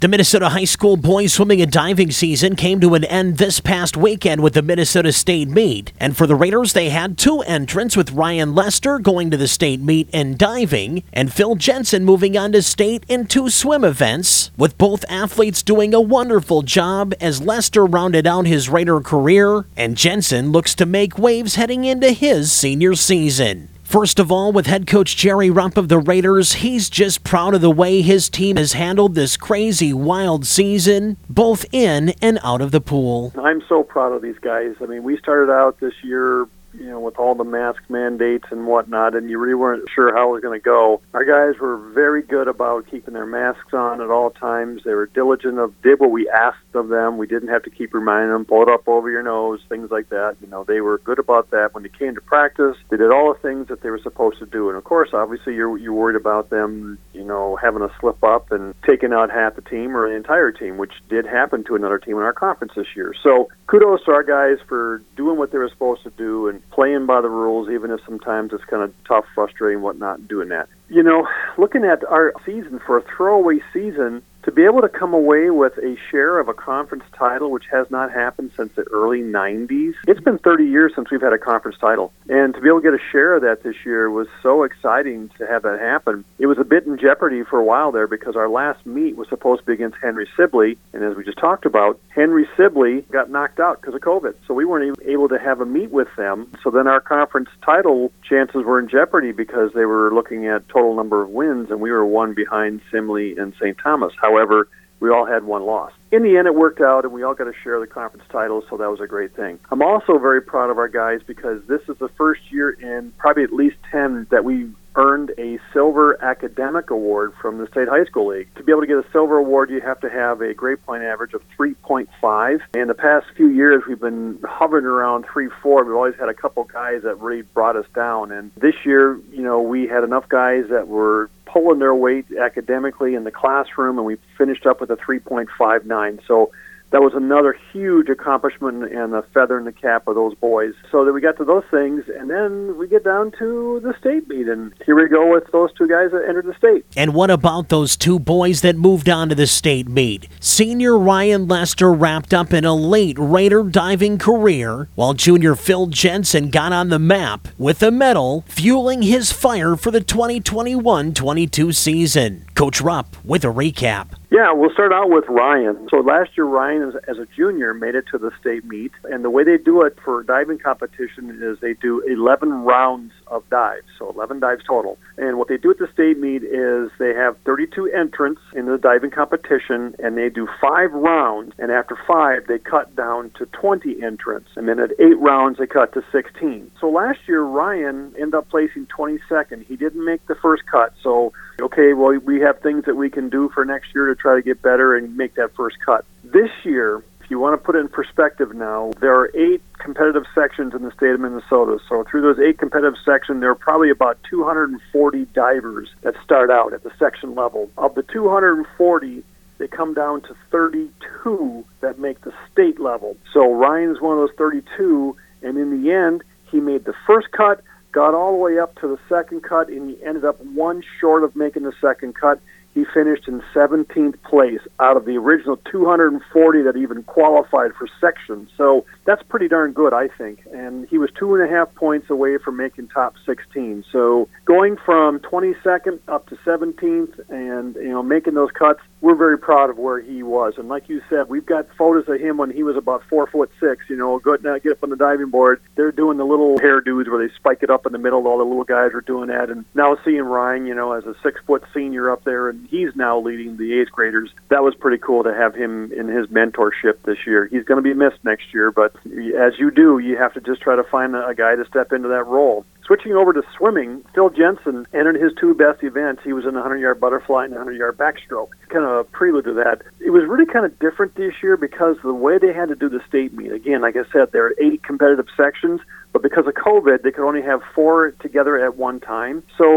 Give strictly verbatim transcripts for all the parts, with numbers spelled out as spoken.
The Minnesota high school boys swimming and diving season came to an end this past weekend with the Minnesota State Meet. And for the Raiders, they had two entrants, with Ryan Lester going to the state meet in diving and Phil Jensen moving on to state in two swim events, with both athletes doing a wonderful job as Lester rounded out his Raider career and Jensen looks to make waves heading into his senior season. First of all, with head coach Jerry Rupp of the Raiders, he's just proud of the way his team has handled this crazy, wild season, both in and out of the pool. I'm so proud of these guys. I mean, we started out this year, you know, with all the mask mandates and whatnot, and you really weren't sure how it was going to go. Our guys were very good about keeping their masks on at all times. They were diligent of did what we asked of them. We didn't have to keep reminding them, pull it up over your nose, things like that. You know, they were good about that. When they came to practice, they did all the things that they were supposed to do. And of course, obviously, you're you're worried about them, you know, having a slip up and taking out half the team or the entire team, which did happen to another team in our conference this year. So kudos to our guys for doing what they were supposed to do and playing by the rules, even if sometimes it's kind of tough, frustrating, whatnot, doing that. You know, looking at our season, for a throwaway season, to be able to come away with a share of a conference title, which has not happened since the early nineties. It's been thirty years since we've had a conference title. And to be able to get a share of that this year was so exciting to have that happen. It was a bit in jeopardy for a while there because our last meet was supposed to be against Henry Sibley. And as we just talked about, Henry Sibley got knocked out because of COVID. So we weren't even able to have a meet with them. So then our conference title chances were in jeopardy because they were looking at total number of wins, and we were one behind Simley and Saint Thomas. However, we all had one loss. In the end, it worked out, and we all got to share the conference titles, so that was a great thing. I'm also very proud of our guys because this is the first year in probably at least ten that we earned a silver academic award from the State High School League. To be able to get a silver award, you have to have a grade point average of three point five. In the past few years, we've been hovering around three point four. We've always had a couple guys that really brought us down. And this year, you know, we had enough guys that were pulling their weight academically in the classroom, and we finished up with a three point five nine. So that was another huge accomplishment and a feather in the cap of those boys. So that we got to those things, and then we get down to the state meet, and here we go with those two guys that entered the state. And what about those two boys that moved on to the state meet? Senior Ryan Lester wrapped up an elite Raider diving career, while junior Phil Jensen got on the map with a medal, fueling his fire for the twenty twenty-one twenty-two season. Coach Rupp with a recap. Yeah, we'll start out with Ryan. So last year, Ryan, as, as a junior, made it to the state meet. And the way they do it for diving competition is they do eleven rounds of dives, so eleven dives total. And what they do at the state meet is they have thirty-two entrants in the diving competition, and they do five rounds. And after five, they cut down to twenty entrants. And then at eight rounds, they cut to sixteen. So last year, Ryan ended up placing twenty-second. He didn't make the first cut, so okay, well, we have things that we can do for next year to try to get better and make that first cut. This year, if you want to put it in perspective now, there are eight competitive sections in the state of Minnesota. So through those eight competitive sections, there are probably about two hundred forty divers that start out at the section level. Of the two hundred forty, they come down to thirty-two that make the state level. So Ryan's one of those thirty-two, and in the end, he made the first cut, got all the way up to the second cut, and he ended up one short of making the second cut. He finished in seventeenth place out of the original two hundred forty that even qualified for sections. So that's pretty darn good, I think. And he was two and a half points away from making top sixteen. So going from twenty-second up to seventeenth and, you know, making those cuts, we're very proud of where he was. And like you said, we've got photos of him when he was about four foot six, you know, go, uh, get up on the diving board. They're doing the little hairdos where they spike it up in the middle. All the little guys are doing that. And now seeing Ryan, you know, as a six foot senior up there, and he's now leading the eighth graders. That was pretty cool to have him in his mentorship this year. He's going to be missed next year, but as you do, you have to just try to find a guy to step into that role. Switching over to swimming, Phil Jensen entered his two best events. He was in the hundred-yard butterfly and the hundred-yard backstroke. Kind of a prelude to that. It was really kind of different this year because the way they had to do the state meet, again, like I said, there are eight competitive sections, but because of COVID, they could only have four together at one time. So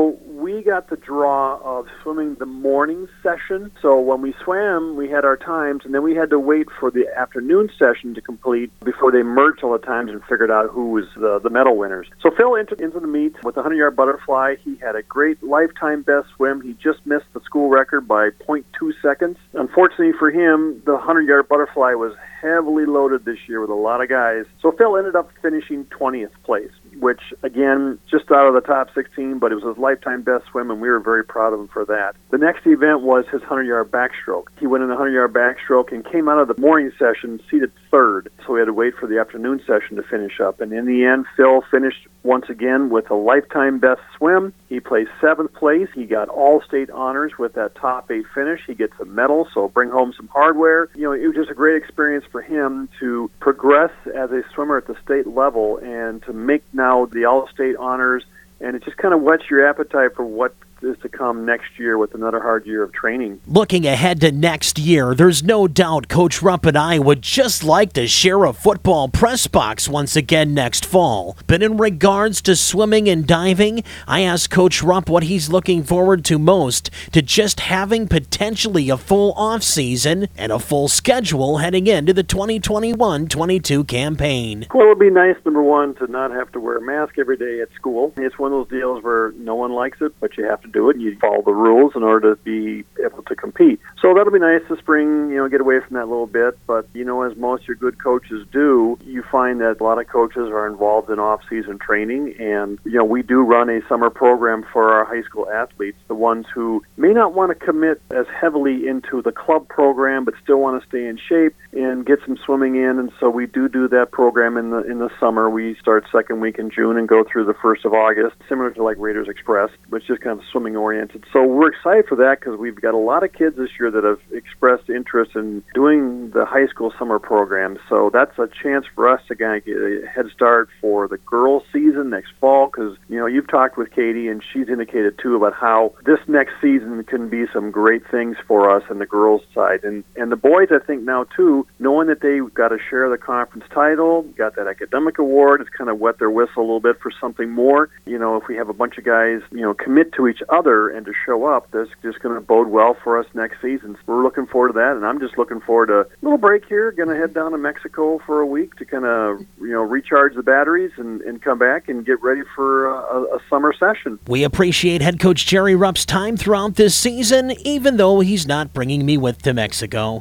we got the draw of swimming the morning session. So when we swam, we had our times, and then we had to wait for the afternoon session to complete before they merged all the times and figured out who was the, the medal winners. So Phil entered into the meet with the hundred-yard butterfly. He had a great lifetime best swim. He just missed the school record by point two seconds. Unfortunately for him, the hundred-yard butterfly was heavily loaded this year with a lot of guys. So Phil ended up finishing twentieth place, which, again, just out of the top sixteen, but it was his lifetime best swim, and we were very proud of him for that. The next event was his hundred-yard backstroke. He went in the hundred-yard backstroke and came out of the morning session seated third, so we had to wait for the afternoon session to finish up. And in the end, Phil finished once again with a lifetime best swim. He placed seventh place. He got all state honors with that top eight finish. He gets a medal, so bring home some hardware. You know, it was just a great experience for him to progress as a swimmer at the state level and to make now the all-state honors, and it just kind of whets your appetite for what is to come next year with another hard year of training. Looking ahead to next year, there's no doubt Coach Rupp and I would just like to share a football press box once again next fall. But in regards to swimming and diving, I asked Coach Rupp what he's looking forward to most to just having potentially a full off-season and a full schedule heading into the twenty twenty-one twenty-two campaign. Well, it would be nice, number one, to not have to wear a mask every day at school. It's one of those deals where no one likes it, but you have to do it, and you follow the rules in order to be able to compete. So that'll be nice this spring, you know, get away from that a little bit. But, you know, as most of your good coaches do, you find that a lot of coaches are involved in off-season training. And, you know, we do run a summer program for our high school athletes, the ones who may not want to commit as heavily into the club program, but still want to stay in shape and get some swimming in. And so we do do that program in the in the summer. We start second week in June and go through the first of August, similar to like Raiders Express, which is kind of swimming oriented. So we're excited for that because we've got a lot of kids this year that have expressed interest in doing the high school summer program. So that's a chance for us to kind of get a head start for the girls' season next fall, because, you know, you've talked with Katie and she's indicated too about how this next season can be some great things for us on the girls' side. And and the boys, I think now too, knowing that they've got to share the conference title, got that academic award, it's kind of wet their whistle a little bit for something more. You know, if we have a bunch of guys, you know, commit to each other and to show up, that's just going to bode well for us next season. So we're looking forward to that, and I'm just looking forward to a little break here. Going to head down to Mexico for a week to kind of, you know, recharge the batteries and, and come back and get ready for a, a summer session. We appreciate head coach Jerry Rupp's time throughout this season, even though he's not bringing me with to Mexico.